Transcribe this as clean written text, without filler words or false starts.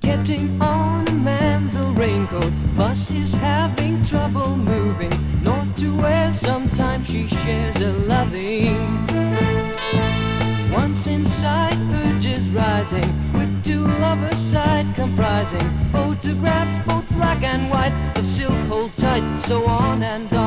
Getting on a man, the raincoat. Bus is having trouble moving. North to west, sometimes she shares a loving. Once inside, urges rising, with two lovers side comprising. Photographs, both black and white, of silk hold tight, so on and on.